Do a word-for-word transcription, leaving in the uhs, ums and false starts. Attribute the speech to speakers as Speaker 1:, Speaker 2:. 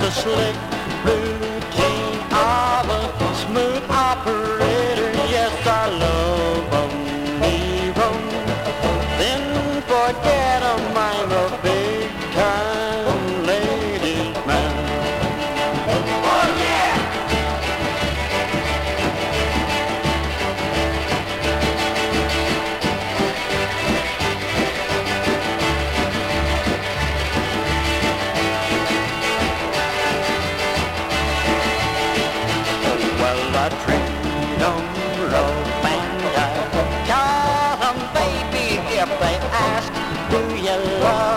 Speaker 1: the slick routine of a smooth operator. Yes, I love 'em, leave 'em, then forget 'em. I'm a big time ladies man. Oh yeah! Well, I treat 'em rough and I tell 'em, baby, if they ask, do you love